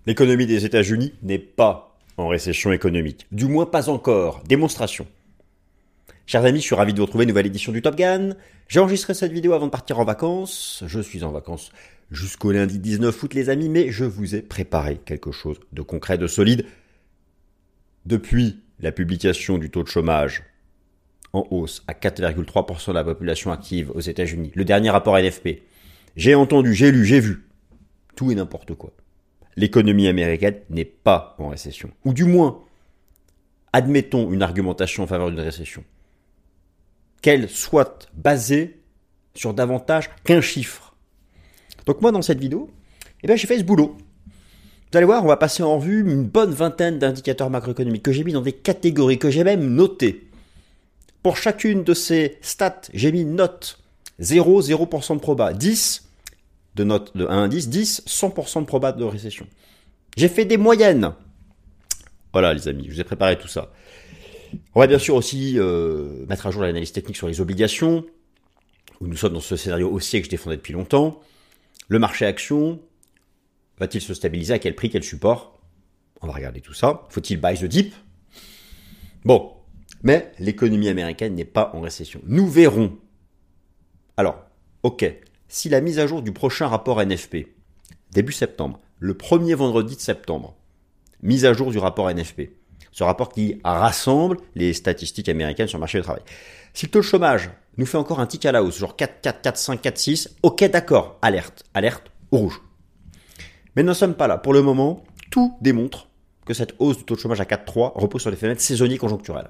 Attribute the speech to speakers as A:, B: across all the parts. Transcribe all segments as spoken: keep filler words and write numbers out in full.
A: L'économie des États-Unis n'est pas en récession économique. Du moins pas encore. Démonstration. Chers amis, je suis ravi de vous retrouver, nouvelle édition du Top Gun. J'ai enregistré cette vidéo avant de partir en vacances. Je suis en vacances jusqu'au lundi dix-neuf août, les amis, mais je vous ai préparé quelque chose de concret, de solide. Depuis la publication du taux de chômage en hausse à quatre virgule trois pour cent de la population active aux États-Unis, le dernier rapport N F P, j'ai entendu, j'ai lu, j'ai vu, tout et n'importe quoi. L'économie américaine n'est pas en récession. Ou du moins, admettons une argumentation en faveur d'une récession, qu'elle soit basée sur davantage qu'un chiffre. Donc moi, dans cette vidéo, eh bien, j'ai fait ce boulot. Vous allez voir, on va passer en revue une bonne vingtaine d'indicateurs macroéconomiques que j'ai mis dans des catégories, que j'ai même notées. Pour chacune de ces stats, j'ai mis une note. zéro, zéro pour cent de proba. dix, de note de un à dix, dix, cent pour cent de proba de récession. J'ai fait des moyennes. Voilà les amis, je vous ai préparé tout ça. On va bien sûr aussi euh, mettre à jour l'analyse technique sur les obligations, où nous sommes dans ce scénario haussier que je défendais depuis longtemps. Le marché action, va-t-il se stabiliser? À quel prix? Quel support? On va regarder tout ça. Faut-il buy the dip? Bon, mais l'économie américaine n'est pas en récession. Nous verrons. Alors, ok, si la mise à jour du prochain rapport N F P, début septembre, le premier vendredi de septembre, mise à jour du rapport N F P, ce rapport qui rassemble les statistiques américaines sur le marché du travail. Si le taux de chômage nous fait encore un tic à la hausse, genre quatre, quatre, quatre, cinq, quatre, six, ok d'accord, alerte, alerte au rouge. Mais nous ne sommes pas là. Pour le moment, tout démontre que cette hausse du taux de chômage à quatre virgule trois repose sur des phénomènes saisonniers conjoncturels.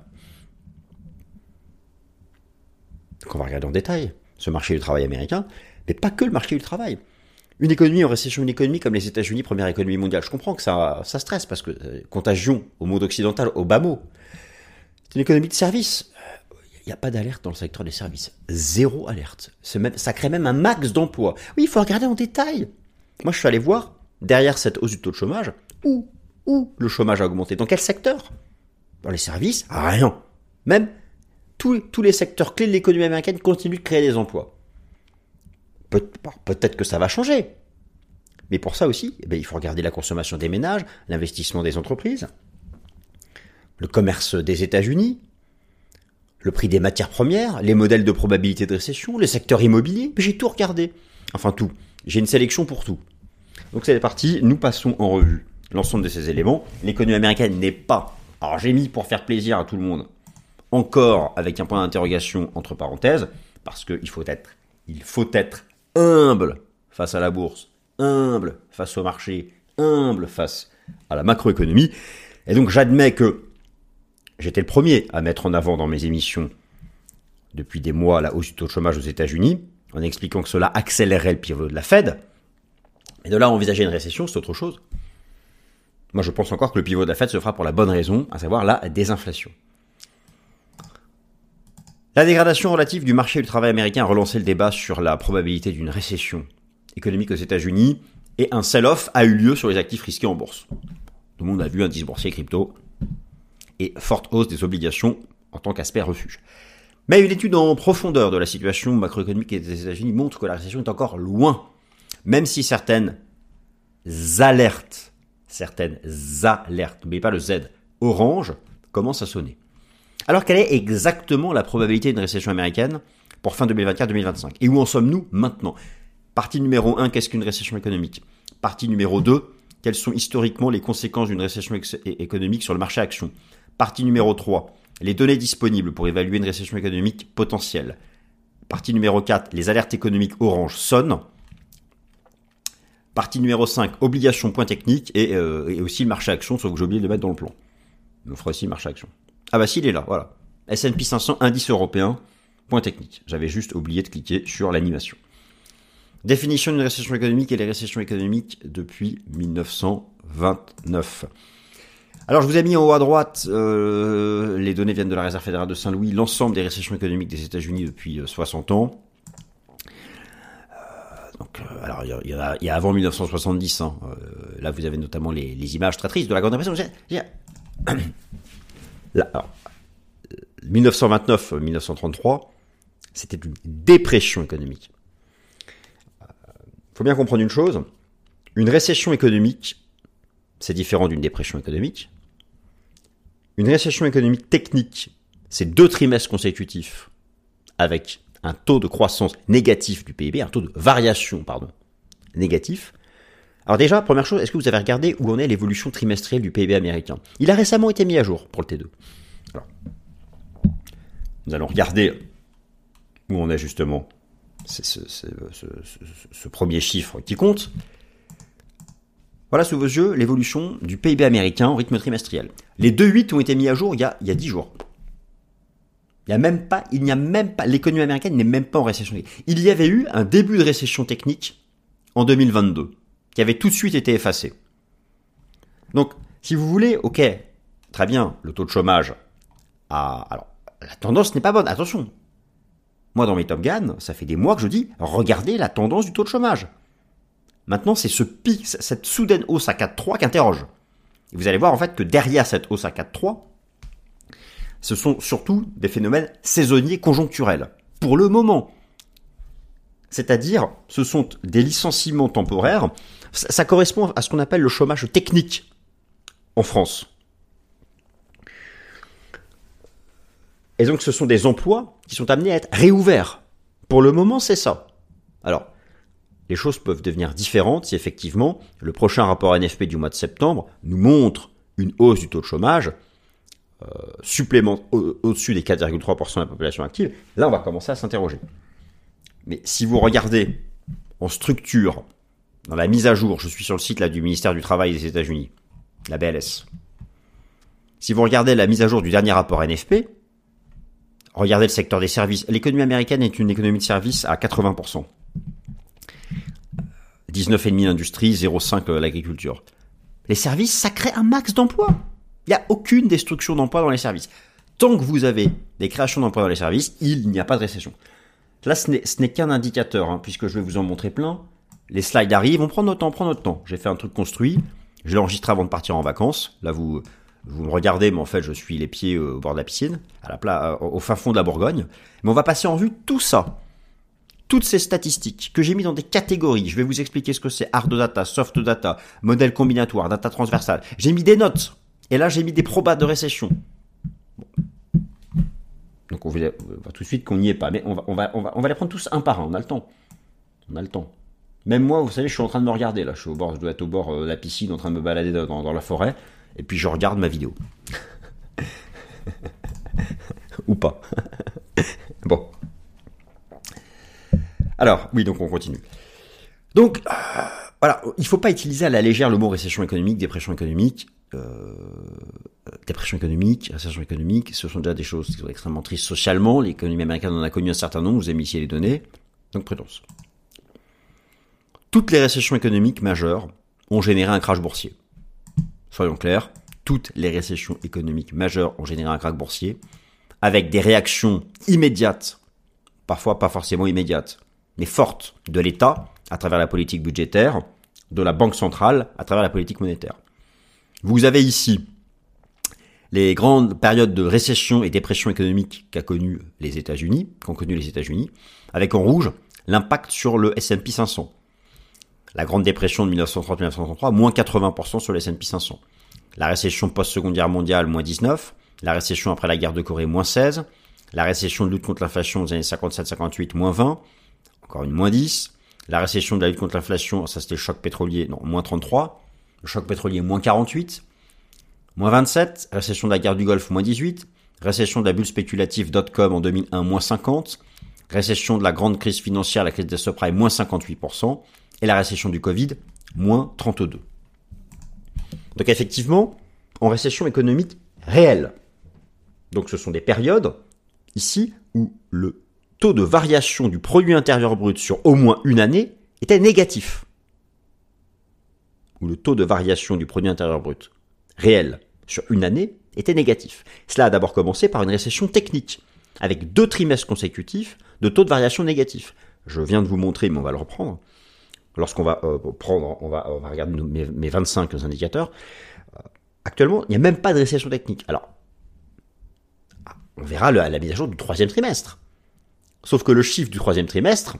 A: Donc on va regarder en détail ce marché du travail américain, mais pas que le marché du travail. Une économie en récession, une économie comme les États-Unis, première économie mondiale. Je comprends que ça, ça stresse parce que euh, contagion au monde occidental, au bas mot. C'est une économie de services. Il n'y a pas d'alerte dans le secteur des services. Zéro alerte. C'est même, ça crée même un max d'emplois. Oui, il faut regarder en détail. Moi, je suis allé voir, derrière cette hausse du taux de chômage, où, où le chômage a augmenté. Dans quel secteur? Dans les services? Rien. Même tous, tous les secteurs clés de l'économie américaine continuent de créer des emplois. Peut, peut-être que ça va changer. Mais pour ça aussi, eh bien, il faut regarder la consommation des ménages, l'investissement des entreprises, le commerce des États-Unis, le prix des matières premières, les modèles de probabilité de récession, le secteur immobilier. J'ai tout regardé. Enfin tout. J'ai une sélection pour tout. Donc c'est parti, nous passons en revue l'ensemble de ces éléments. L'économie américaine n'est pas, alors j'ai mis pour faire plaisir à tout le monde, encore avec un point d'interrogation entre parenthèses, parce qu'il faut être, il faut être humble face à la bourse, humble face au marché, humble face à la macroéconomie. Et donc j'admets que j'étais le premier à mettre en avant dans mes émissions depuis des mois la hausse du taux de chômage aux États-Unis, en expliquant que cela accélérerait le pivot de la Fed. Et de là à envisager une récession, c'est autre chose. Moi, je pense encore que le pivot de la Fed se fera pour la bonne raison, à savoir la désinflation. La dégradation relative du marché du travail américain a relancé le débat sur la probabilité d'une récession économique aux États-Unis et un sell-off a eu lieu sur les actifs risqués en bourse. Tout le monde a vu indice boursier crypto et forte hausse des obligations en tant qu'aspect refuge. Mais une étude en profondeur de la situation macroéconomique des États-Unis montre que la récession est encore loin, même si certaines alertes, certaines alertes, n'oubliez pas le Z, orange, commencent à sonner. Alors quelle est exactement la probabilité d'une récession américaine pour fin deux mille vingt-quatre deux mille vingt-cinq? Et où en sommes-nous maintenant? Partie numéro un, qu'est-ce qu'une récession économique? Partie numéro deux, quelles sont historiquement les conséquences d'une récession ex- économique sur le marché action? Partie numéro trois, les données disponibles pour évaluer une récession économique potentielle. Partie numéro quatre, les alertes économiques orange sonnent. Partie numéro cinq, obligations, points techniques et, euh, et aussi le marché action, sauf que j'ai oublié de le mettre dans le plan. On fera aussi le marché action. Ah bah si, il est là, voilà. S and P cinq cents, indice européen, point technique. J'avais juste oublié de cliquer sur l'animation. Définition d'une récession économique et les récessions économiques depuis dix-neuf cent vingt-neuf. Alors je vous ai mis en haut à droite, euh, les données viennent de la Réserve fédérale de Saint-Louis, l'ensemble des récessions économiques des États-Unis depuis euh, soixante ans. Euh, donc, euh, alors il y, y, a, y a avant dix-neuf cent soixante-dix, hein, euh, là vous avez notamment les, les images très tristes de la Grande Dépression. J'ai, j'ai... Là, alors, dix-neuf cent vingt-neuf à dix-neuf cent trente-trois, c'était une dépression économique. Il euh, faut bien comprendre une chose, une récession économique, c'est différent d'une dépression économique. Une récession économique technique, c'est deux trimestres consécutifs avec un taux de croissance négatif du P I B, un taux de variation, pardon, négatif. Alors déjà, première chose, est-ce que vous avez regardé où en est l'évolution trimestrielle du P I B américain? Il a récemment été mis à jour pour le T deux. Alors, nous allons regarder où on est justement c'est ce, ce, ce, ce, ce premier chiffre qui compte. Voilà sous vos yeux l'évolution du P I B américain au rythme trimestriel. Les deux virgule huit ont été mis à jour il y a, il y a dix jours. Il n'y a même pas, il n'y a même pas, l'économie américaine n'est même pas en récession. Il y avait eu un début de récession technique en deux mille vingt-deux, qui avait tout de suite été effacé. Donc, si vous voulez, ok, très bien, le taux de chômage a, alors, la tendance n'est pas bonne, attention. Moi, dans mes Top Gun, ça fait des mois que je dis, regardez la tendance du taux de chômage. Maintenant, c'est ce pic, cette soudaine hausse à quatre virgule trois qui interroge. Et vous allez voir, en fait, que derrière cette hausse à quatre virgule trois, ce sont surtout des phénomènes saisonniers conjoncturels. Pour le moment. C'est-à-dire, ce sont des licenciements temporaires. Ça, ça correspond à ce qu'on appelle le chômage technique en France. Et donc, ce sont des emplois qui sont amenés à être réouverts. Pour le moment, c'est ça. Alors, les choses peuvent devenir différentes si effectivement, le prochain rapport N F P du mois de septembre nous montre une hausse du taux de chômage euh, supplément au- au-dessus des quatre virgule trois pour cent de la population active. Là, on va commencer à s'interroger. Mais si vous regardez en structure, dans la mise à jour, je suis sur le site là, du ministère du Travail des États-Unis, la B L S. Si vous regardez la mise à jour du dernier rapport N F P, regardez le secteur des services. L'économie américaine est une économie de services à quatre-vingts pour cent. dix-neuf virgule cinq l'industrie, zéro virgule cinq l'agriculture. Les services, ça crée un max d'emplois. Il n'y a aucune destruction d'emplois dans les services. Tant que vous avez des créations d'emplois dans les services, il n'y a pas de récession. Là, ce n'est, ce n'est qu'un indicateur, hein, puisque je vais vous en montrer plein. Les slides arrivent, on prend notre temps, on prend notre temps. J'ai fait un truc construit, je l'ai enregistré avant de partir en vacances. Là, vous, vous me regardez, mais en fait, je suis les pieds au bord de la piscine, à la pla- au fin fond de la Bourgogne. Mais on va passer en revue tout ça. Toutes ces statistiques que j'ai mis dans des catégories. Je vais vous expliquer ce que c'est hard data, soft data, modèle combinatoire, data transversale. J'ai mis des notes. Et là, j'ai mis des probas de récession. Bon. Donc, on va tout de suite qu'on n'y est pas. Mais on va, on, va, on, va, on va les prendre tous un par un. On a le temps. On a le temps. Même moi, vous savez, je suis en train de me regarder. Là, je suis au bord, je dois être au bord de la piscine, en train de me balader dans, dans la forêt. Et puis, je regarde ma vidéo. Ou pas. Bon. Alors, oui, donc on continue. Donc, euh, voilà, il ne faut pas utiliser à la légère le mot récession économique, dépression économique. Euh, dépression économique, récession économique, ce sont déjà des choses qui sont extrêmement tristes socialement. L'économie américaine en a connu un certain nombre, vous avez mis ici les données. Donc, prudence. Toutes les récessions économiques majeures ont généré un crash boursier. Soyons clairs, toutes les récessions économiques majeures ont généré un crash boursier, avec des réactions immédiates, parfois pas forcément immédiates, mais forte de l'État à travers la politique budgétaire, de la Banque centrale à travers la politique monétaire. Vous avez ici les grandes périodes de récession et dépression économique qu'a connu les États-Unis, qu'ont connu les États-Unis, avec en rouge l'impact sur le S and P cinq cents. La grande dépression de dix-neuf cent trente à dix-neuf cent trente-trois, moins quatre-vingts pour cent sur le S and P cinq cents. La récession post-seconde guerre mondiale, moins dix-neuf. La récession après la guerre de Corée, moins seize. La récession de lutte contre l'inflation des années cinquante-sept cinquante-huit, moins vingt. Encore une moins dix. La récession de la lutte contre l'inflation, ça c'était le choc pétrolier, non, moins trente-trois. Le choc pétrolier, moins quarante-huit. Moins vingt-sept. Récession de la guerre du Golfe, moins dix-huit. Récession de la bulle spéculative dot-com en deux mille un, moins cinquante. Récession de la grande crise financière, la crise des subprimes, moins cinquante-huit pour cent. Et la récession du Covid, moins trente-deux. Donc effectivement, en récession économique réelle. Donc ce sont des périodes, ici, où le taux de variation du produit intérieur brut sur au moins une année était négatif. Où le taux de variation du produit intérieur brut réel sur une année était négatif. Cela a d'abord commencé par une récession technique, avec deux trimestres consécutifs de taux de variation négatif. Je viens de vous montrer, mais on va le reprendre. Lorsqu'on va euh, prendre, on va, on va regarder nos, mes, mes vingt-cinq indicateurs. Euh, actuellement, il n'y a même pas de récession technique. Alors, on verra le, la mise à jour du troisième trimestre. Sauf que le chiffre du troisième trimestre,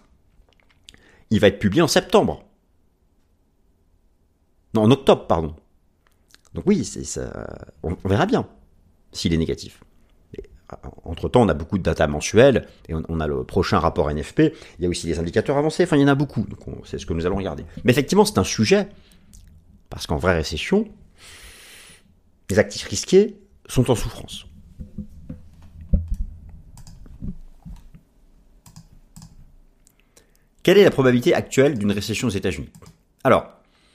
A: il va être publié en septembre. Non, en octobre, pardon. Donc oui, c'est, ça, on, on verra bien s'il est négatif. Entre-temps, on a beaucoup de data mensuelles, et on, on a le prochain rapport N F P, il y a aussi des indicateurs avancés, enfin il y en a beaucoup, donc on, c'est ce que nous allons regarder. Mais effectivement, c'est un sujet, parce qu'en vraie récession, les actifs risqués sont en souffrance. Quelle est la probabilité actuelle d'une récession aux États-Unis? Alors,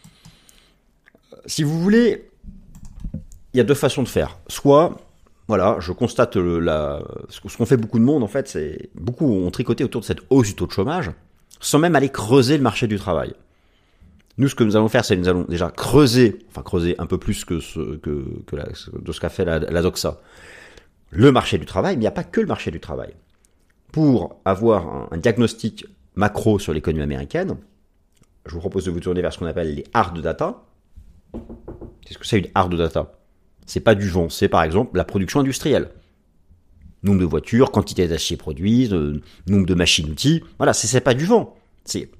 A: si vous voulez, il y a deux façons de faire. Soit, voilà, je constate le, la, ce qu'ont fait beaucoup de monde, en fait, c'est beaucoup ont tricoté autour de cette hausse du taux de chômage, sans même aller creuser le marché du travail. Nous, ce que nous allons faire, c'est que nous allons déjà creuser, enfin creuser un peu plus que ce, que, que la, de ce qu'a fait la, la Doxa, le marché du travail, mais il n'y a pas que le marché du travail. Pour avoir un, un diagnostic macro sur l'économie américaine, je vous propose de vous tourner vers ce qu'on appelle les hard data. Qu'est-ce que c'est une hard data? C'est pas du vent, c'est par exemple la production industrielle. Nombre de voitures, quantité d'acier produites, euh, nombre de machines-outils. Voilà, c'est, c'est pas du vent. C'est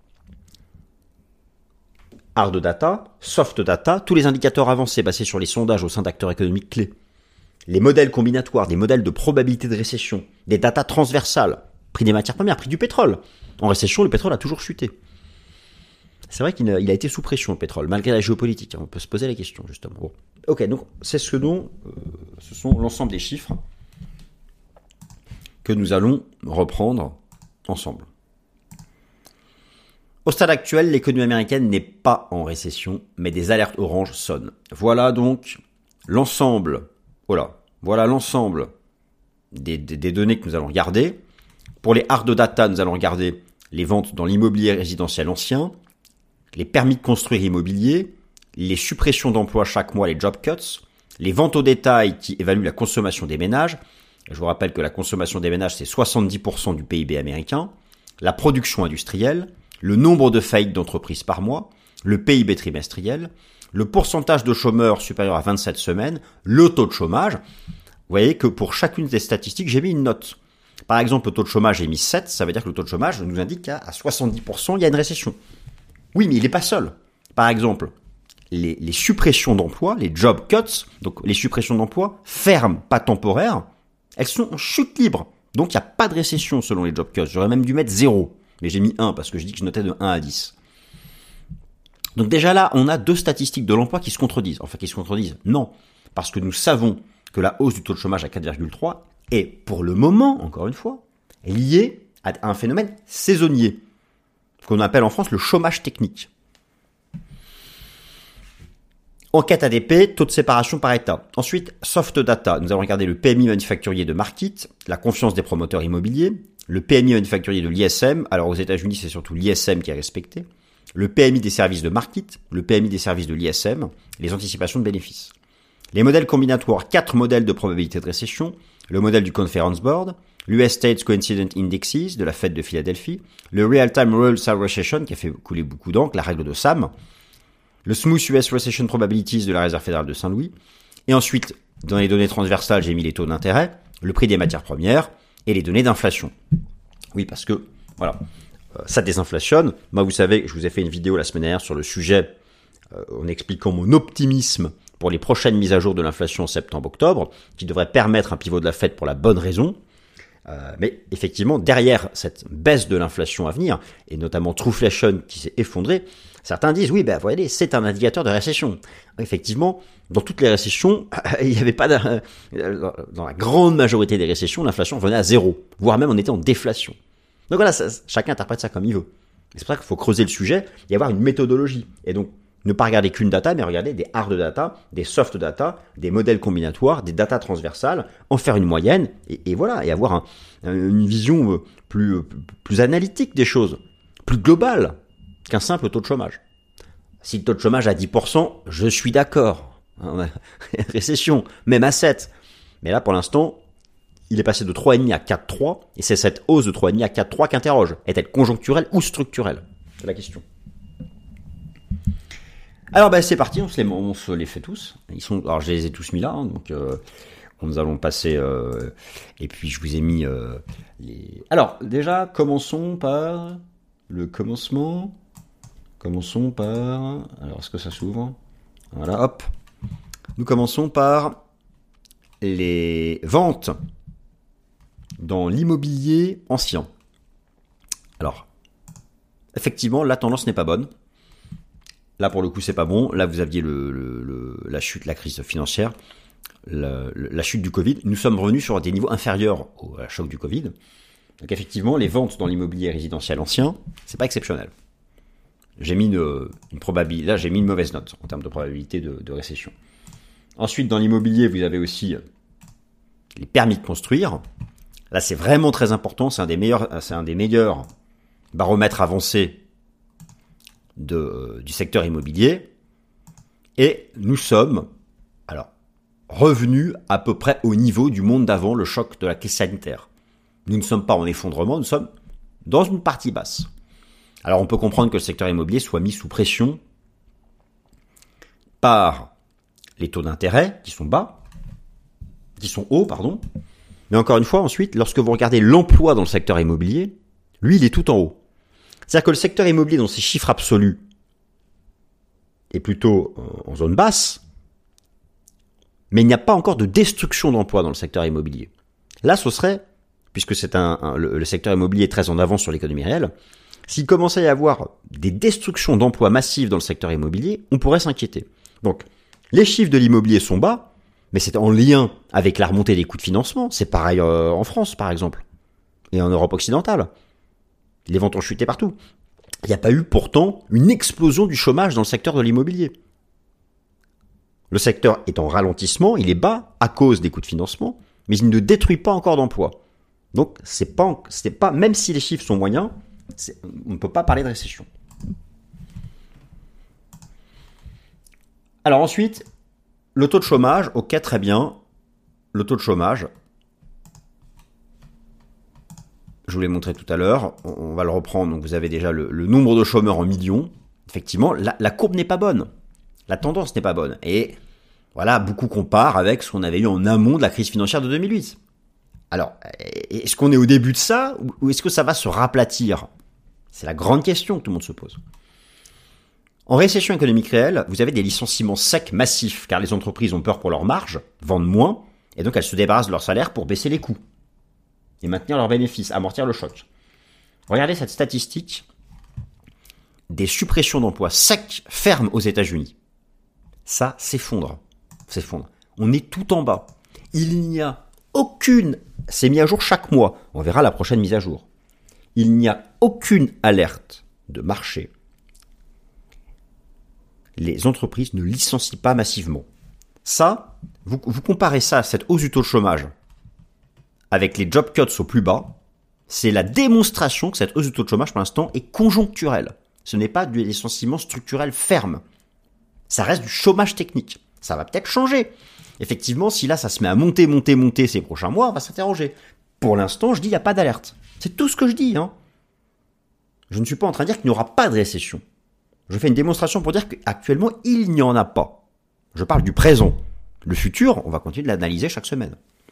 A: hard data, soft data, tous les indicateurs avancés basés sur les sondages au sein d'acteurs économiques clés. Les modèles combinatoires, des modèles de probabilité de récession, des datas transversales, prix des matières premières, prix du pétrole. En récession, le pétrole a toujours chuté. C'est vrai qu'il a, il a été sous pression, le pétrole, malgré la géopolitique. On peut se poser la question, justement. Bon. Ok, donc c'est ce dont, euh, ce sont l'ensemble des chiffres que nous allons reprendre ensemble. Au stade actuel, l'économie américaine n'est pas en récession, mais des alertes oranges sonnent. Voilà donc l'ensemble, voilà, voilà l'ensemble des, des, des données que nous allons regarder. Pour les hard data, nous allons regarder les ventes dans l'immobilier résidentiel ancien, les permis de construire immobiliers, les suppressions d'emplois chaque mois, les job cuts, les ventes au détail qui évaluent la consommation des ménages. Je vous rappelle que la consommation des ménages, c'est soixante-dix pour cent du P I B américain, la production industrielle, le nombre de faillites d'entreprises par mois, le P I B trimestriel, le pourcentage de chômeurs supérieur à vingt-sept semaines, le taux de chômage. Vous voyez que pour chacune des statistiques, j'ai mis une note. Par exemple, le taux de chômage, j'ai mis sept, ça veut dire que le taux de chômage nous indique qu'à soixante-dix pour cent, il y a une récession. Oui, mais il n'est pas seul. Par exemple, les, les suppressions d'emplois, les job cuts, donc les suppressions d'emplois fermes, pas temporaires, elles sont en chute libre. Donc il n'y a pas de récession selon les job cuts. J'aurais même dû mettre zéro. Mais j'ai mis un parce que je dis que je notais de un à dix. Donc déjà là, on a deux statistiques de l'emploi qui se contredisent. Enfin, qui se contredisent. Non. Parce que nous savons que la hausse du taux de chômage à quatre virgule trois est, pour le moment, encore une fois, liée à un phénomène saisonnier, qu'on appelle en France le chômage technique. Enquête A D P, taux de séparation par État. Ensuite, soft data. Nous allons regarder le P M I manufacturier de Markit, la confiance des promoteurs immobiliers, le P M I manufacturier de l'I S M. Alors aux États-Unis, c'est surtout l'I S M qui est respecté. Le P M I des services de Markit, le P M I des services de l'I S M, les anticipations de bénéfices. Les modèles combinatoires, quatre modèles de probabilité de récession, le modèle du Conference Board, l'U S States Coincident Indexes de la Fed de Philadelphie, le Real-Time Rules of Recession qui a fait couler beaucoup d'encre, la règle de S A M, le Smooth U S Recession Probabilities de la Réserve fédérale de Saint-Louis, et ensuite, dans les données transversales, j'ai mis les taux d'intérêt, le prix des matières premières et les données d'inflation. Oui, parce que, voilà, euh, ça désinflationne. Moi, vous savez, je vous ai fait une vidéo la semaine dernière sur le sujet euh, en expliquant mon optimisme pour les prochaines mises à jour de l'inflation en septembre-octobre, qui devrait permettre un pivot de la Fed pour la bonne raison. Euh, mais effectivement, derrière cette baisse de l'inflation à venir, et notamment Trueflation qui s'est effondré, certains disent, oui, ben, vous voyez, c'est un indicateur de récession. Effectivement, dans toutes les récessions, il n'y avait pas d'un... Dans la grande majorité des récessions, l'inflation venait à zéro, voire même on était en déflation. Donc voilà, ça, chacun interprète ça comme il veut. Et c'est pour ça qu'il faut creuser le sujet et avoir une méthodologie. Et donc, ne pas regarder qu'une data, mais regarder des hard data, des soft data, des modèles combinatoires, des data transversales, en faire une moyenne, et, et voilà, et avoir un, une vision plus, plus analytique des choses, plus globale qu'un simple taux de chômage. Si le taux de chômage est à dix pour cent, je suis d'accord. Récession, même à sept. Mais là, pour l'instant, il est passé de trois virgule cinq à quatre virgule trois, et c'est cette hausse de trois virgule cinq à quatre virgule trois qu'interroge. Est-elle conjoncturelle ou structurelle? C'est la question. Alors ben c'est parti, on se, les, on se les fait tous. Ils sont, alors je les ai tous mis là, hein, donc euh, nous allons passer. Euh, et puis je vous ai mis euh, les. Alors déjà, commençons par le commencement. Commençons par. Alors est-ce que ça s'ouvre? Voilà, hop. Nous commençons par les ventes dans l'immobilier ancien. Alors, effectivement, la tendance n'est pas bonne. Là, pour le coup, c'est pas bon. Là, vous aviez le, le, le, la chute, la crise financière, la, la chute du Covid. Nous sommes revenus sur des niveaux inférieurs au à la choc du Covid. Donc, effectivement, les ventes dans l'immobilier résidentiel ancien, c'est pas exceptionnel. J'ai mis une, une probabilité. Là, j'ai mis une mauvaise note en termes de probabilité de, de récession. Ensuite, dans l'immobilier, vous avez aussi les permis de construire. Là, c'est vraiment très important. C'est un des meilleurs, c'est un des meilleurs baromètres avancés de, euh, du secteur immobilier. Et nous sommes, alors, revenus à peu près au niveau du monde d'avant le choc de la crise sanitaire. Nous ne sommes pas en effondrement, nous sommes dans une partie basse. Alors, on peut comprendre que le secteur immobilier soit mis sous pression par les taux d'intérêt qui sont bas, qui sont hauts, pardon. Mais encore une fois, ensuite, lorsque vous regardez l'emploi dans le secteur immobilier, lui, il est tout en haut. C'est-à-dire que le secteur immobilier, dans ses chiffres absolus, est plutôt en zone basse, mais il n'y a pas encore de destruction d'emplois dans le secteur immobilier. Là, ce serait, puisque c'est un, un le, le secteur immobilier est très en avance sur l'économie réelle, s'il commençait à y avoir des destructions d'emplois massives dans le secteur immobilier, on pourrait s'inquiéter. Donc, les chiffres de l'immobilier sont bas, mais c'est en lien avec la remontée des coûts de financement. C'est pareil euh, en France, par exemple, et en Europe occidentale. Les ventes ont chuté partout. Il n'y a pas eu pourtant une explosion du chômage dans le secteur de l'immobilier. Le secteur est en ralentissement, il est bas à cause des coûts de financement, mais il ne détruit pas encore d'emplois. Donc, c'est pas, c'est pas, même si les chiffres sont moyens, c'est, on ne peut pas parler de récession. Alors ensuite, le taux de chômage, ok, très bien. Le taux de chômage, je vous l'ai montré tout à l'heure, on va le reprendre. Donc vous avez déjà le, le nombre de chômeurs en millions. Effectivement, la, la courbe n'est pas bonne. La tendance n'est pas bonne. Et voilà, beaucoup comparent avec ce qu'on avait eu en amont de la crise financière de deux mille huit. Alors, est-ce qu'on est au début de ça ou est-ce que ça va se raplatir ? C'est la grande question que tout le monde se pose. En récession économique réelle, vous avez des licenciements secs massifs car les entreprises ont peur pour leurs marges, vendent moins, et donc elles se débarrassent de leur salaire pour baisser les coûts et maintenir leurs bénéfices, amortir le choc. Regardez cette statistique des suppressions d'emplois secs fermes aux États-Unis. Ça s'effondre, s'effondre. On est tout en bas. Il n'y a aucune, c'est mis à jour chaque mois, on verra la prochaine mise à jour. Il n'y a aucune alerte de marché. Les entreprises ne licencient pas massivement. Ça, vous, vous comparez ça à cette hausse du taux de chômage avec les job cuts au plus bas, c'est la démonstration que cette hausse du taux de chômage pour l'instant est conjoncturelle. Ce n'est pas du licenciement structurel ferme. Ça reste du chômage technique. Ça va peut-être changer. Effectivement, si là ça se met à monter, monter, monter ces prochains mois, on va s'interroger. Pour l'instant, je dis il n'y a pas d'alerte. C'est tout ce que je dis. Hein. Je ne suis pas en train de dire qu'il n'y aura pas de récession. Je fais une démonstration pour dire qu'actuellement, il n'y en a pas. Je parle du présent. Le futur, on va continuer de l'analyser chaque semaine.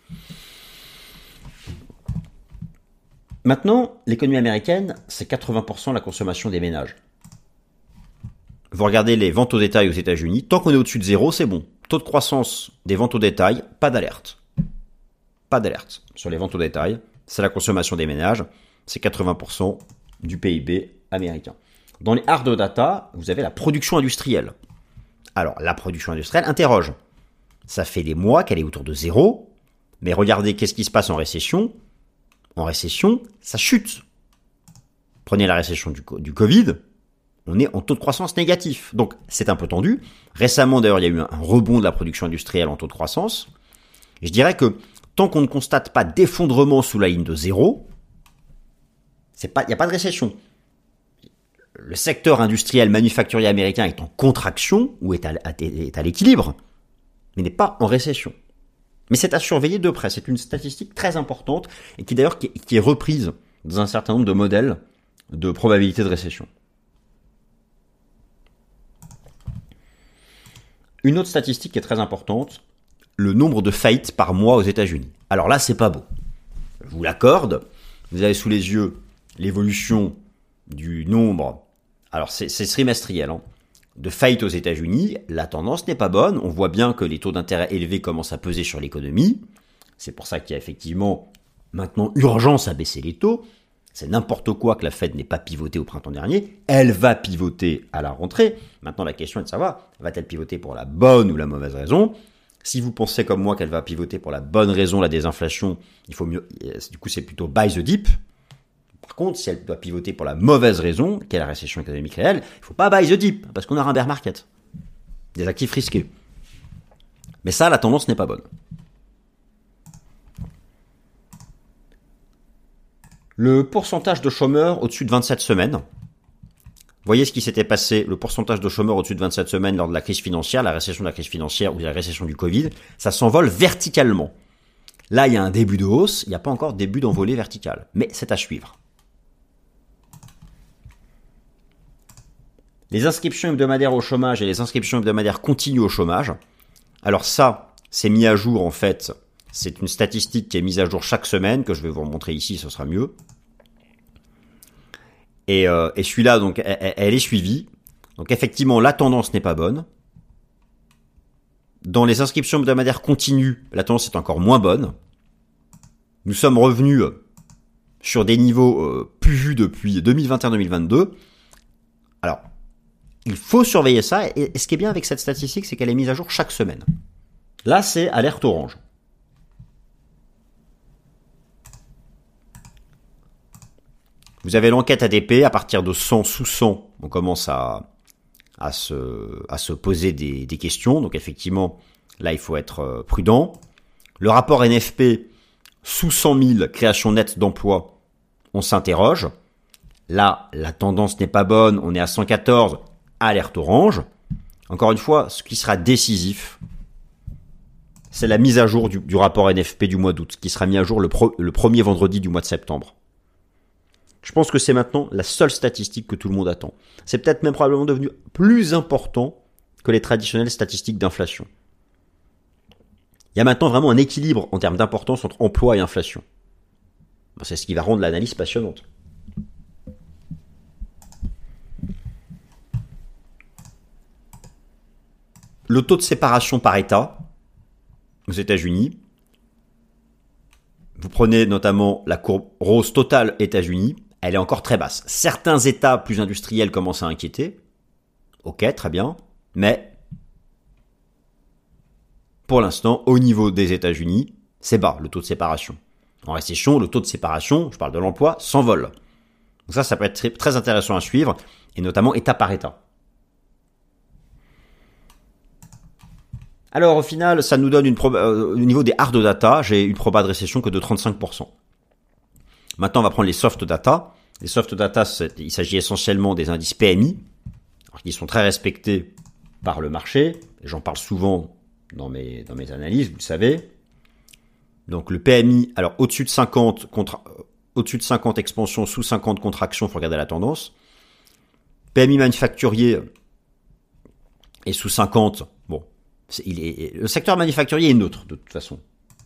A: Maintenant, l'économie américaine, c'est quatre-vingts pour cent de la consommation des ménages. Vous regardez les ventes au détail aux États-Unis, tant qu'on est au-dessus de zéro, c'est bon. Taux de croissance des ventes au détail, pas d'alerte. Pas d'alerte sur les ventes au détail. C'est la consommation des ménages, c'est quatre-vingts pour cent du P I B américain. Dans les hard data, vous avez la production industrielle. Alors, la production industrielle interroge. Ça fait des mois qu'elle est autour de zéro, mais regardez qu'est-ce qui se passe en récession. En récession, ça chute. Prenez la récession du, du Covid, on est en taux de croissance négatif. Donc, c'est un peu tendu. Récemment, d'ailleurs, il y a eu un rebond de la production industrielle en taux de croissance. Et je dirais que tant qu'on ne constate pas d'effondrement sous la ligne de zéro, c'est pas, il n'y a pas de récession. Le secteur industriel manufacturier américain est en contraction ou est à, est à l'équilibre, mais n'est pas en récession. Mais c'est à surveiller de près. C'est une statistique très importante et qui d'ailleurs qui, qui est reprise dans un certain nombre de modèles de probabilité de récession. Une autre statistique qui est très importante, le nombre de faillites par mois aux États-Unis. Alors là, c'est pas beau. Je vous l'accorde. Vous avez sous les yeux l'évolution du nombre. Alors c'est, c'est trimestriel, hein, de faillite aux États-Unis, la tendance n'est pas bonne. On voit bien que les taux d'intérêt élevés commencent à peser sur l'économie. C'est pour ça qu'il y a effectivement maintenant urgence à baisser les taux. C'est n'importe quoi que la Fed n'ait pas pivoté au printemps dernier. Elle va pivoter à la rentrée. Maintenant, la question est de savoir, va-t-elle pivoter pour la bonne ou la mauvaise raison ? Si vous pensez comme moi qu'elle va pivoter pour la bonne raison, la désinflation, il faut mieux, du coup, c'est plutôt buy the dip. Par contre, si elle doit pivoter pour la mauvaise raison, qu'est la récession économique réelle, il ne faut pas buy the dip, parce qu'on aura un bear market. Des actifs risqués. Mais ça, la tendance n'est pas bonne. Le pourcentage de chômeurs au-dessus de vingt-sept semaines. Voyez ce qui s'était passé, le pourcentage de chômeurs au-dessus de vingt-sept semaines lors de la crise financière, la récession de la crise financière ou la récession du Covid, ça s'envole verticalement. Là, il y a un début de hausse, il n'y a pas encore de début d'envolée verticale, mais c'est à suivre. Les inscriptions hebdomadaires au chômage et les inscriptions hebdomadaires continues au chômage. Alors ça, c'est mis à jour en fait, c'est une statistique qui est mise à jour chaque semaine, que je vais vous remontrer ici, ce sera mieux. Et, euh, et celui-là, donc, elle, elle est suivie. Donc effectivement, la tendance n'est pas bonne. Dans les inscriptions hebdomadaires continues, la tendance est encore moins bonne. Nous sommes revenus sur des niveaux euh, plus vus depuis deux mille vingt et un deux mille vingt-deux. Alors, il faut surveiller ça. Et, et ce qui est bien avec cette statistique, c'est qu'elle est mise à jour chaque semaine. Là, c'est alerte orange. Vous avez l'enquête A D P, à partir de cent sous cent, on commence à, à, se, à se poser des, des questions. Donc effectivement, là, il faut être prudent. Le rapport N F P, sous cent mille créations nettes d'emplois, on s'interroge. Là, la tendance n'est pas bonne, on est à cent quatorze, alerte orange. Encore une fois, ce qui sera décisif, c'est la mise à jour du, du rapport N F P du mois d'août, qui sera mis à jour le, pro, le premier vendredi du mois de septembre. Je pense que c'est maintenant la seule statistique que tout le monde attend. C'est peut-être même probablement devenu plus important que les traditionnelles statistiques d'inflation. Il y a maintenant vraiment un équilibre en termes d'importance entre emploi et inflation. C'est ce qui va rendre l'analyse passionnante. Le taux de séparation par État aux États-Unis. Vous prenez notamment la courbe rose totale États-Unis. Elle est encore très basse. Certains États plus industriels commencent à inquiéter. Ok, très bien. Mais pour l'instant, au niveau des États-Unis, c'est bas le taux de séparation. En récession, le taux de séparation, je parle de l'emploi, s'envole. Donc ça, ça peut être très, très intéressant à suivre, et notamment État par État. Alors au final, ça nous donne une proba- euh, au niveau des hard data, j'ai une proba de récession que de trente-cinq pour cent. Maintenant, on va prendre les soft data. Les soft data, c'est, il s'agit essentiellement des indices P M I, alors qui sont très respectés par le marché. Et j'en parle souvent dans mes, dans mes analyses, vous le savez. Donc le P M I, alors au-dessus de cinquante, contra, au-dessus de cinquante expansion, sous cinquante contraction, il faut regarder la tendance. P M I manufacturier est sous cinquante, bon, c'est, il est, le secteur manufacturier est neutre de toute façon.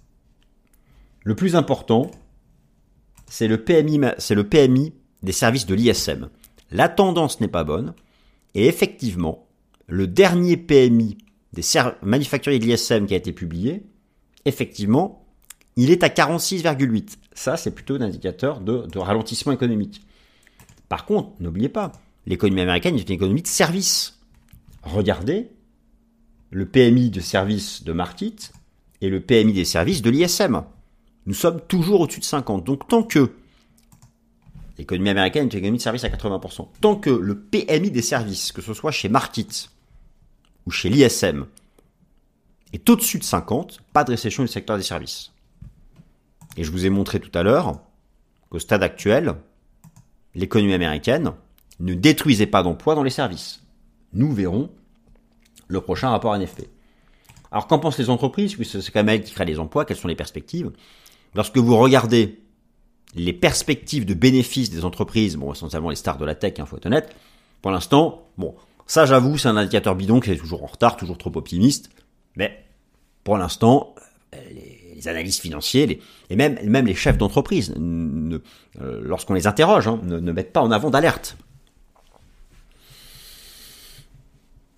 A: Le plus important, c'est le P M I, c'est le P M I des services de l'I S M. La tendance n'est pas bonne, et effectivement, le dernier P M I des ser- manufacturiers de l'I S M qui a été publié, effectivement, il est à quarante-six virgule huit. Ça, c'est plutôt un indicateur de, de ralentissement économique. Par contre, n'oubliez pas, l'économie américaine est une économie de services. Regardez le P M I de services de Markit et le P M I des services de l'I S M. Nous sommes toujours au-dessus de cinquante. Donc tant que l'économie américaine est une économie de services à quatre-vingts pour cent, tant que le P M I des services, que ce soit chez Markit ou chez l'I S M, est au-dessus de cinquante, pas de récession du secteur des services. Et je vous ai montré tout à l'heure qu'au stade actuel, l'économie américaine ne détruisait pas d'emplois dans les services. Nous verrons le prochain rapport N F P. Alors qu'en pensent les entreprises, puisque c'est quand même elles qui créent les emplois, quelles sont les perspectives? Lorsque vous regardez les perspectives de bénéfices des entreprises, bon, essentiellement les stars de la tech, il faut être honnête, pour l'instant, bon, ça j'avoue, c'est un indicateur bidon qui est toujours en retard, toujours trop optimiste, mais pour l'instant, les, les analystes financiers, les, et même, même les chefs d'entreprise, ne, euh, lorsqu'on les interroge, hein, ne, ne mettent pas en avant d'alerte.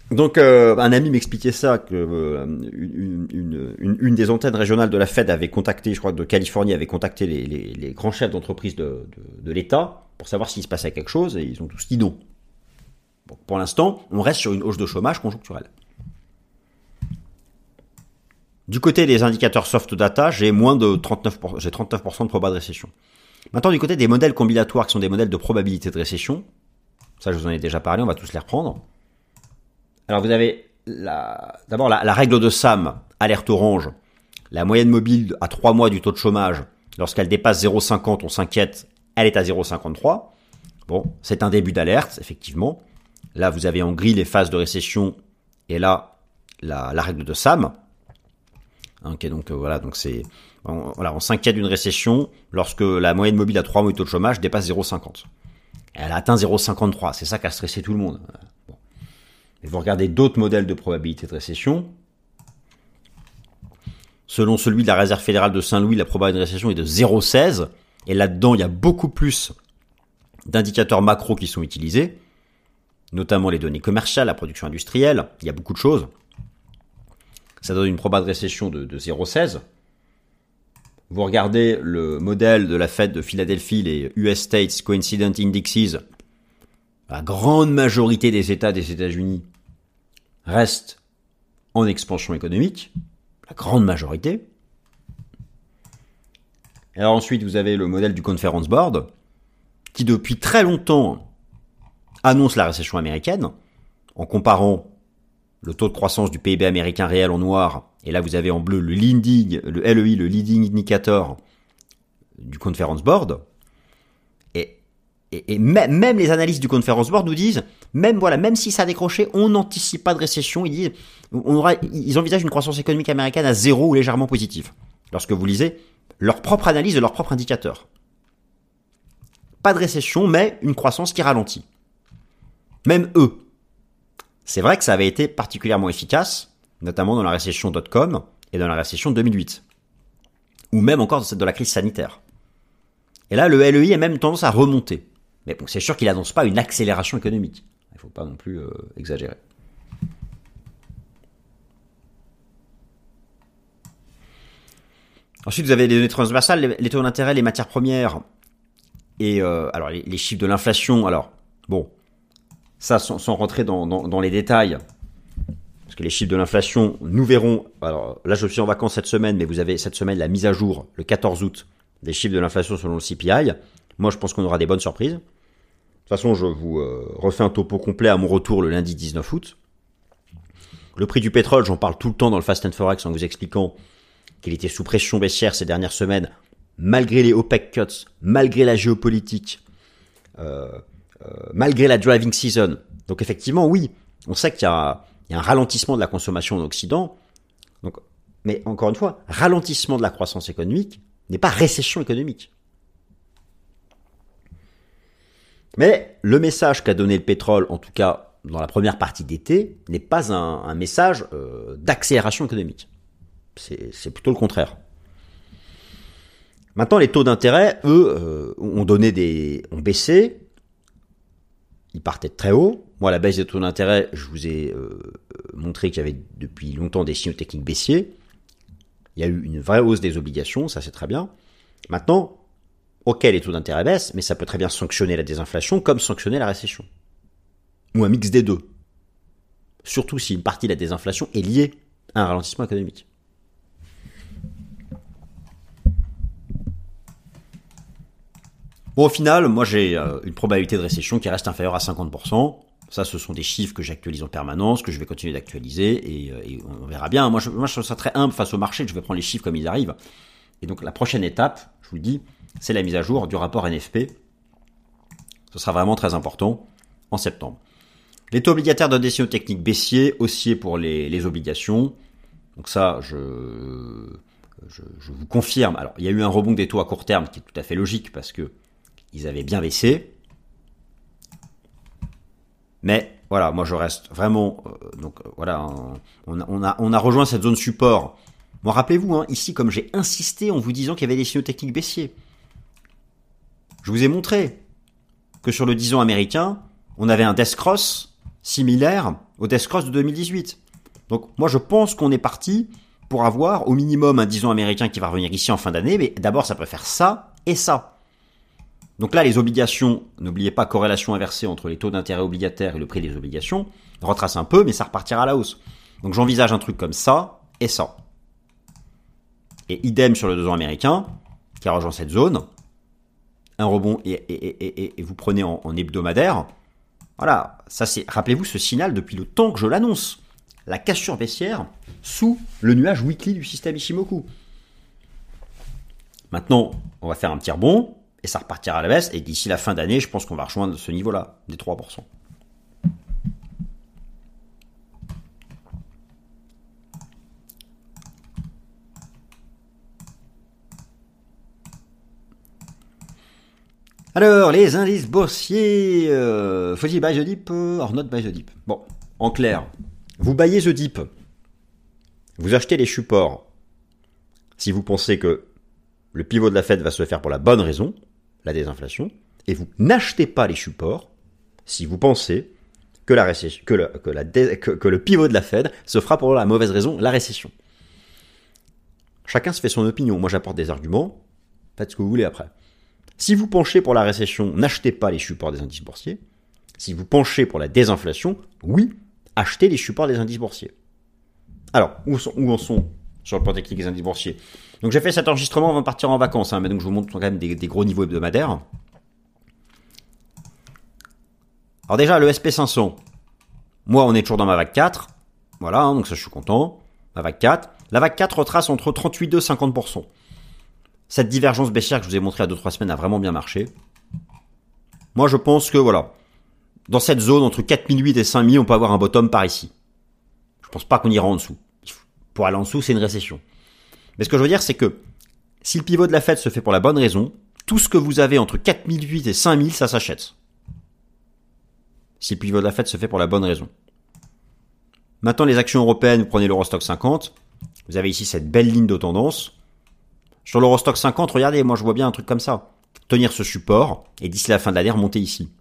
A: Donc, euh, un ami m'expliquait ça, que euh, une, une, une, une des antennes régionales de la Fed avait contacté, je crois, de Californie, avait contacté les, les, les grands chefs d'entreprise de, de, de l'État pour savoir s'il se passait quelque chose, et ils ont tous dit non. Bon, pour l'instant, on reste sur une hausse de chômage conjoncturelle. Du côté des indicateurs soft data, j'ai moins de trente-neuf pour cent, j'ai trente-neuf pour cent de probabilité de récession. Maintenant, du côté des modèles combinatoires, qui sont des modèles de probabilité de récession, ça je vous en ai déjà parlé, on va tous les reprendre. Alors vous avez la, d'abord la, la règle de Sam, alerte orange, la moyenne mobile à trois mois du taux de chômage, lorsqu'elle dépasse zéro virgule cinquante, on s'inquiète, elle est à zéro virgule cinquante-trois. Bon, c'est un début d'alerte, effectivement. Là, vous avez en gris les phases de récession, et là, la, la règle de Sam. Ok, donc euh, voilà, donc c'est, on, voilà, on s'inquiète d'une récession lorsque la moyenne mobile à trois mois du taux de chômage dépasse zéro virgule cinquante. Elle a atteint zéro virgule cinquante-trois, c'est ça qui a stressé tout le monde. Bon. Et vous regardez d'autres modèles de probabilité de récession. Selon celui de la Réserve fédérale de Saint-Louis, la probabilité de récession est de zéro virgule seize. Et là-dedans, il y a beaucoup plus d'indicateurs macro qui sont utilisés, notamment les données commerciales, la production industrielle. Il y a beaucoup de choses. Ça donne une probabilité de récession de, de zéro virgule seize. Vous regardez le modèle de la Fed de Philadelphie, les U S States Coincident Indexes. La grande majorité des États des États-Unis restent en expansion économique. La grande majorité. Et alors ensuite, vous avez le modèle du Conference Board, qui depuis très longtemps annonce la récession américaine, en comparant le taux de croissance du P I B américain réel en noir, et là vous avez en bleu le leading, le L E I, le leading indicator du Conference Board. Et, et, et même, même les analystes du Conference Board nous disent, même voilà, même si ça a décroché, on n'anticipe pas de récession. Ils disent, on aura, ils envisagent une croissance économique américaine à zéro ou légèrement positive. Lorsque vous lisez leur propre analyse de leur propre indicateur. Pas de récession, mais une croissance qui ralentit. Même eux. C'est vrai que ça avait été particulièrement efficace, notamment dans la récession dot-com et dans la récession deux mille huit. Ou même encore dans celle de la crise sanitaire. Et là, le L E I a même tendance à remonter. Mais bon, c'est sûr qu'il n'annonce pas une accélération économique. Il ne faut pas non plus euh, exagérer. Ensuite, vous avez les données transversales, les, les taux d'intérêt, les matières premières, et euh, alors les, les chiffres de l'inflation. Alors, bon, ça, sans, sans rentrer dans, dans, dans les détails, parce que les chiffres de l'inflation, nous verrons. Alors là, je suis en vacances cette semaine, mais vous avez cette semaine la mise à jour, le quatorze août, des chiffres de l'inflation selon le C P I. Moi, je pense qu'on aura des bonnes surprises. De toute façon, je vous euh, refais un topo complet à mon retour le lundi dix-neuf août. Le prix du pétrole, j'en parle tout le temps dans le Fast and Forex en vous expliquant qu'il était sous pression baissière ces dernières semaines, malgré les OPEC cuts, malgré la géopolitique, euh, euh, malgré la driving season. Donc effectivement, oui, on sait qu'il y a, il y a un ralentissement de la consommation en Occident. Donc, mais encore une fois, ralentissement de la croissance économique n'est pas récession économique. Mais le message qu'a donné le pétrole, en tout cas dans la première partie d'été, n'est pas un, un message euh, d'accélération économique. C'est, c'est plutôt le contraire. Maintenant, les taux d'intérêt, eux, euh, ont donné des, ont baissé. Ils partaient de très haut. Moi, la baisse des taux d'intérêt, je vous ai euh, montré qu'il y avait depuis longtemps des signaux techniques baissiers. Il y a eu une vraie hausse des obligations, ça c'est très bien. Maintenant, ok, les taux d'intérêt baissent, mais ça peut très bien sanctionner la désinflation comme sanctionner la récession. Ou un mix des deux. Surtout si une partie de la désinflation est liée à un ralentissement économique. Bon, au final, moi j'ai euh, une probabilité de récession qui reste inférieure à cinquante pour cent. Ça, ce sont des chiffres que j'actualise en permanence, que je vais continuer d'actualiser, et, euh, et on verra bien. Moi je, moi, je trouve ça très humble face au marché, je vais prendre les chiffres comme ils arrivent. Et donc, la prochaine étape, je vous le dis, c'est la mise à jour du rapport N F P. Ce sera vraiment très important en septembre. Les taux obligataires donnent des signaux techniques baissiers, haussiers pour les, les obligations. Donc ça, je, je, je vous confirme. Alors, il y a eu un rebond des taux à court terme qui est tout à fait logique parce que ils avaient bien baissé. Mais voilà, moi je reste vraiment. Euh, donc voilà, on a, on a on a rejoint cette zone support. Bon, rappelez-vous, hein, ici, comme j'ai insisté en vous disant qu'il y avait des signaux techniques baissiers, je vous ai montré que sur le dix ans américain, on avait un death cross similaire au Death Cross de deux mille dix-huit. Donc moi je pense qu'on est parti pour avoir au minimum un dix ans américain qui va revenir ici en fin d'année, mais d'abord ça peut faire ça et ça. Donc là les obligations, n'oubliez pas corrélation inversée entre les taux d'intérêt obligataires et le prix des obligations, retrace un peu mais ça repartira à la hausse. Donc j'envisage un truc comme ça et ça. Et idem sur le deux ans américain qui rejoint cette zone, un rebond et, et, et, et, et vous prenez en, en hebdomadaire. Voilà, ça c'est, rappelez-vous ce signal depuis le temps que je l'annonce. La cassure baissière sous le nuage weekly du système Ichimoku. Maintenant, on va faire un petit rebond et ça repartira à la baisse. Et d'ici la fin d'année, je pense qu'on va rejoindre ce niveau-là, des trois pour cent. Alors, les indices boursiers, euh, faut-il buy the dip or not buy the dip? Bon, en clair, vous buyez the dip, vous achetez les supports si vous pensez que le pivot de la Fed va se faire pour la bonne raison, la désinflation, et vous n'achetez pas les supports si vous pensez que, la récession, que, le, que, la dé, que, que le pivot de la Fed se fera pour la mauvaise raison, la récession. Chacun se fait son opinion. Moi, j'apporte des arguments. Faites ce que vous voulez après. Si vous penchez pour la récession, n'achetez pas les supports des indices boursiers. Si vous penchez pour la désinflation, oui, achetez les supports des indices boursiers. Alors, où, sont, où en sont sur le plan technique les indices boursiers? Donc j'ai fait cet enregistrement avant de partir en vacances, hein, mais donc je vous montre quand même des, des gros niveaux hebdomadaires. Alors déjà, le S P cinq cents, moi on est toujours dans ma vague quatre, voilà, hein, donc ça je suis content, ma vague quatre. La vague quatre retrace entre trente-huit virgule deux et cinquante pour cent. Cette divergence baissière que je vous ai montrée il y a deux trois semaines a vraiment bien marché. Moi je pense que voilà, dans cette zone entre quatre mille huit et cinq mille, on peut avoir un bottom par ici. Je pense pas qu'on ira en dessous. Pour aller en dessous, c'est une récession. Mais ce que je veux dire, c'est que si le pivot de la Fed se fait pour la bonne raison, tout ce que vous avez entre quatre mille huit et cinq mille, ça s'achète. Si le pivot de la Fed se fait pour la bonne raison. Maintenant, les actions européennes, vous prenez l'Eurostock cinquante, vous avez ici cette belle ligne de tendance. Sur l'Eurostock cinquante, regardez, moi je vois bien un truc comme ça. Tenir ce support, et d'ici la fin de l'année, remonter ici.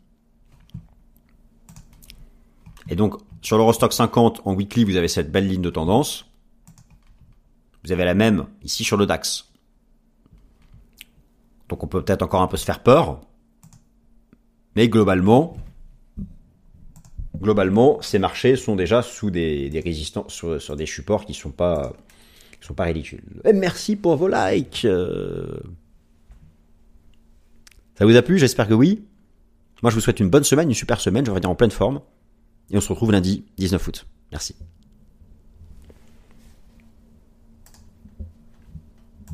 A: Et donc, sur l'Eurostock cinquante, en weekly, vous avez cette belle ligne de tendance. Vous avez la même ici sur le DAX. Donc on peut peut-être encore un peu se faire peur. Mais globalement, globalement, ces marchés sont déjà sous des, des résistances, sur, sur des supports qui sont pas, qui sont pas ridicules. Et merci pour vos likes. Ça vous a plu? J'espère que oui. Moi, je vous souhaite une bonne semaine, une super semaine. Je vais revenir en pleine forme. Et on se retrouve lundi dix-neuf août. Merci.